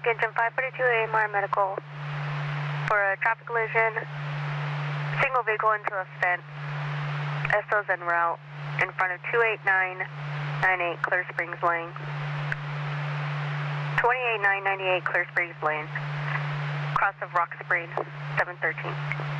Lake Engine 542 AMR Medical for a traffic collision. Single vehicle into a fence. SO's en route in front of 28998 Clear Springs Lane. 28998 Clear Springs Lane. Cross of Rock Spring, 713.